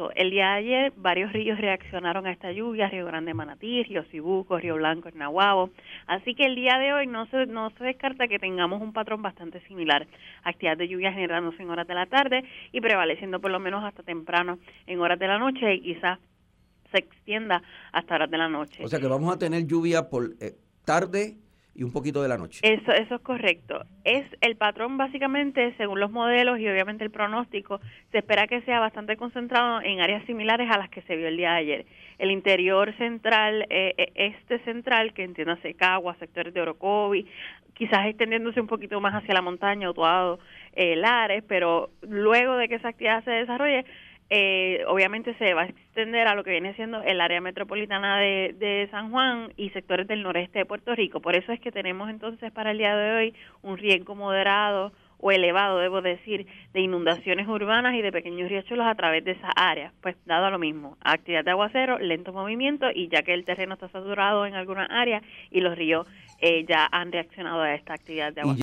pasó. El día de ayer varios ríos reaccionaron a esta lluvia, Río Grande, Manatí, Río Cibuco, Río Blanco, Nahuabo. Así que el día de hoy no se descarta que tengamos un patrón bastante similar. Actividad de lluvia generándose en horas de la tarde y prevaleciendo por lo menos hasta temprano en horas de la noche y quizás se extienda hasta horas de la noche. O sea que vamos a tener lluvia por tarde y un poquito de la noche. Eso es correcto. Es el patrón básicamente, según los modelos y obviamente el pronóstico, se espera que sea bastante concentrado en áreas similares a las que se vio el día de ayer. El interior central, este central, que entiéndase Caguas, sectores de Orocovi, quizás extendiéndose un poquito más hacia la montaña, Utuado, Lares, pero luego de que esa actividad se desarrolle, obviamente se va a extender a lo que viene siendo el área metropolitana de San Juan y sectores del noreste de Puerto Rico. Por eso es que tenemos entonces para el día de hoy un riesgo moderado o elevado, debo decir, de inundaciones urbanas y de pequeños riachuelos a través de esa área. Pues dado lo mismo, actividad de aguacero, lento movimiento y ya que el terreno está saturado en algunas áreas y los ríos ya han reaccionado a esta actividad de aguacero.